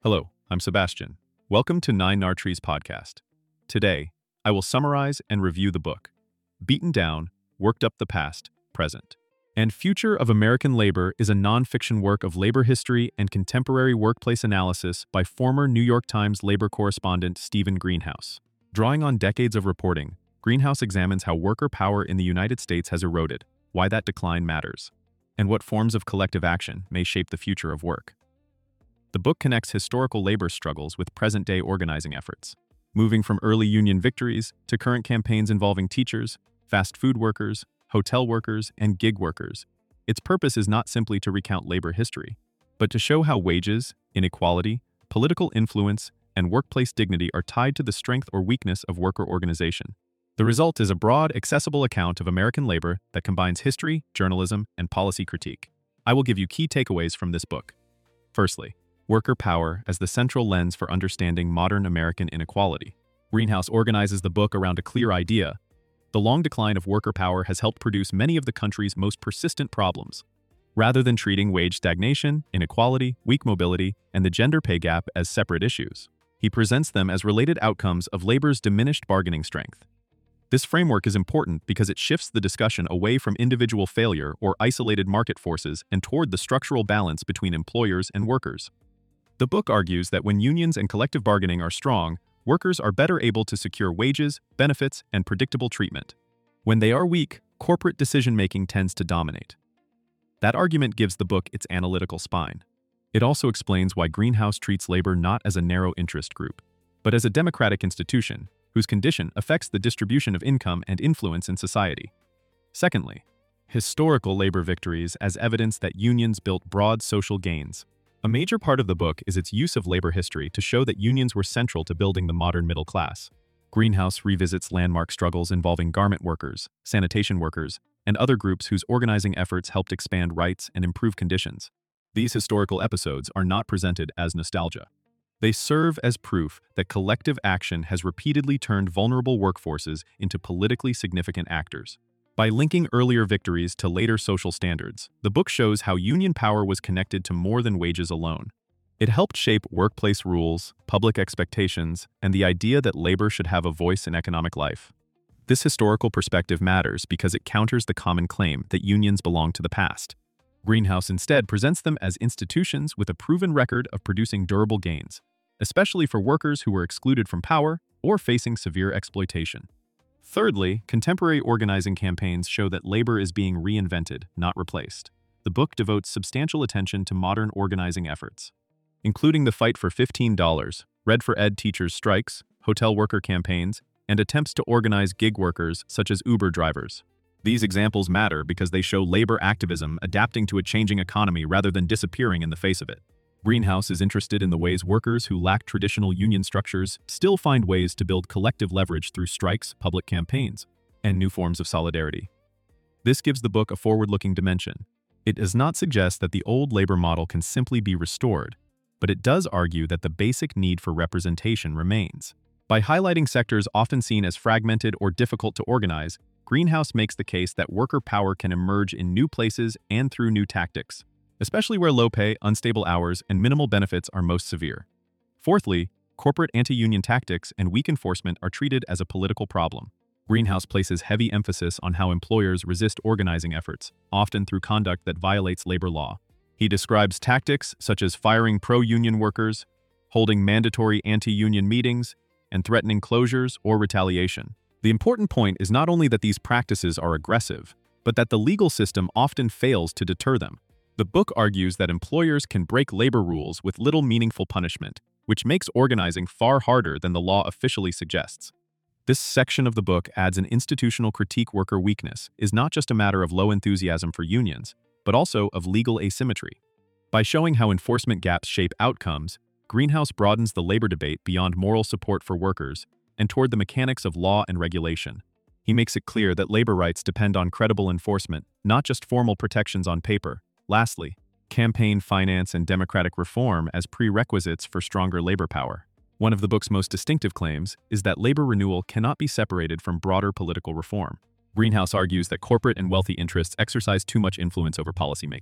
Hello, I'm Sebastian. Welcome to Nine Nartrees podcast. Today, I will summarize and review the book, Beaten Down, Worked Up the Past, Present, and Future of American Labor is a nonfiction work of labor history and contemporary workplace analysis by former New York Times labor correspondent Stephen Greenhouse. Drawing on decades of reporting, Greenhouse examines how worker power in the United States has eroded, why that decline matters, and what forms of collective action may shape the future of work. The book connects historical labor struggles with present-day organizing efforts, moving from early union victories to current campaigns involving teachers, fast food workers, hotel workers, and gig workers. Its purpose is not simply to recount labor history, but to show how wages, inequality, political influence, and workplace dignity are tied to the strength or weakness of worker organization. The result is a broad, accessible account of American labor that combines history, journalism, and policy critique. I will give you key takeaways from this book. Firstly, worker power as the central lens for understanding modern American inequality. Greenhouse organizes the book around a clear idea. The long decline of worker power has helped produce many of the country's most persistent problems. Rather than treating wage stagnation, inequality, weak mobility, and the gender pay gap as separate issues, he presents them as related outcomes of labor's diminished bargaining strength. This framework is important because it shifts the discussion away from individual failure or isolated market forces and toward the structural balance between employers and workers. The book argues that when unions and collective bargaining are strong, workers are better able to secure wages, benefits, and predictable treatment. When they are weak, corporate decision-making tends to dominate. That argument gives the book its analytical spine. It also explains why Greenhouse treats labor not as a narrow interest group, but as a democratic institution whose condition affects the distribution of income and influence in society. Secondly, historical labor victories as evidence that unions built broad social gains. A major part of the book is its use of labor history to show that unions were central to building the modern middle class. Greenhouse revisits landmark struggles involving garment workers, sanitation workers, and other groups whose organizing efforts helped expand rights and improve conditions. These historical episodes are not presented as nostalgia. They serve as proof that collective action has repeatedly turned vulnerable workforces into politically significant actors. By linking earlier victories to later social standards, the book shows how union power was connected to more than wages alone. It helped shape workplace rules, public expectations, and the idea that labor should have a voice in economic life. This historical perspective matters because it counters the common claim that unions belong to the past. Greenhouse instead presents them as institutions with a proven record of producing durable gains, especially for workers who were excluded from power or facing severe exploitation. Thirdly, contemporary organizing campaigns show that labor is being reinvented, not replaced. The book devotes substantial attention to modern organizing efforts, including the fight for $15, Red for Ed teachers' strikes, hotel worker campaigns, and attempts to organize gig workers such as Uber drivers. These examples matter because they show labor activism adapting to a changing economy rather than disappearing in the face of it. Greenhouse is interested in the ways workers who lack traditional union structures still find ways to build collective leverage through strikes, public campaigns, and new forms of solidarity. This gives the book a forward-looking dimension. It does not suggest that the old labor model can simply be restored, but it does argue that the basic need for representation remains. By highlighting sectors often seen as fragmented or difficult to organize, Greenhouse makes the case that worker power can emerge in new places and through new tactics, especially where low pay, unstable hours, and minimal benefits are most severe. Fourthly, corporate anti-union tactics and weak enforcement are treated as a political problem. Greenhouse places heavy emphasis on how employers resist organizing efforts, often through conduct that violates labor law. He describes tactics such as firing pro-union workers, holding mandatory anti-union meetings, and threatening closures or retaliation. The important point is not only that these practices are aggressive, but that the legal system often fails to deter them. The book argues that employers can break labor rules with little meaningful punishment, which makes organizing far harder than the law officially suggests. This section of the book adds an institutional critique. Worker weakness is not just a matter of low enthusiasm for unions, but also of legal asymmetry. By showing how enforcement gaps shape outcomes, Greenhouse broadens the labor debate beyond moral support for workers and toward the mechanics of law and regulation. He makes it clear that labor rights depend on credible enforcement, not just formal protections on paper. Lastly, campaign finance and democratic reform as prerequisites for stronger labor power. One of the book's most distinctive claims is that labor renewal cannot be separated from broader political reform. Greenhouse argues that corporate and wealthy interests exercise too much influence over policymaking.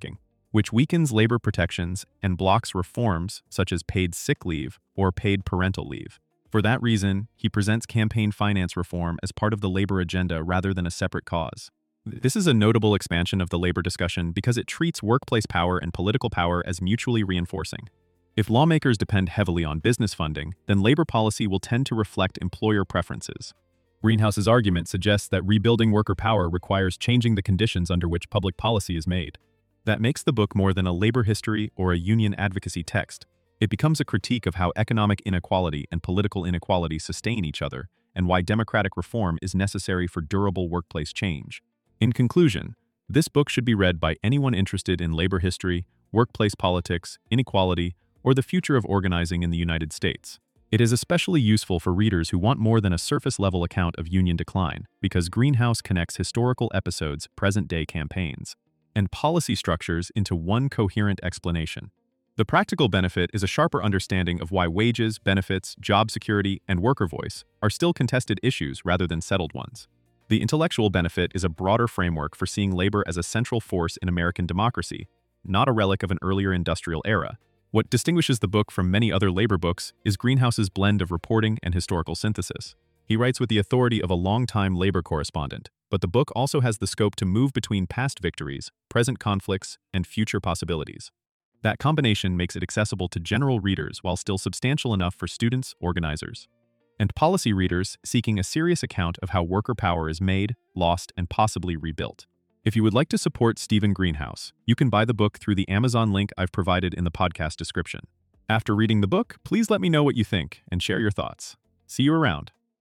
which weakens labor protections and blocks reforms such as paid sick leave or paid parental leave. For that reason, he presents campaign finance reform as part of the labor agenda rather than a separate cause. This is a notable expansion of the labor discussion because it treats workplace power and political power as mutually reinforcing. If lawmakers depend heavily on business funding, then labor policy will tend to reflect employer preferences. Greenhouse's argument suggests that rebuilding worker power requires changing the conditions under which public policy is made. That makes the book more than a labor history or a union advocacy text. It becomes a critique of how economic inequality and political inequality sustain each other, and why democratic reform is necessary for durable workplace change. In conclusion, this book should be read by anyone interested in labor history, workplace politics, inequality, or the future of organizing in the United States. It is especially useful for readers who want more than a surface-level account of union decline, because Greenhouse connects historical episodes, present-day campaigns, and policy structures into one coherent explanation. The practical benefit is a sharper understanding of why wages, benefits, job security, and worker voice are still contested issues rather than settled ones. The intellectual benefit is a broader framework for seeing labor as a central force in American democracy, not a relic of an earlier industrial era. What distinguishes the book from many other labor books is Greenhouse's blend of reporting and historical synthesis. He writes with the authority of a long-time labor correspondent, but the book also has the scope to move between past victories, present conflicts, and future possibilities. That combination makes it accessible to general readers while still substantial enough for students, organizers, and policy readers seeking a serious account of how worker power is made, lost, and possibly rebuilt. If you would like to support Stephen Greenhouse, you can buy the book through the Amazon link I've provided in the podcast description. After reading the book, please let me know what you think and share your thoughts. See you around.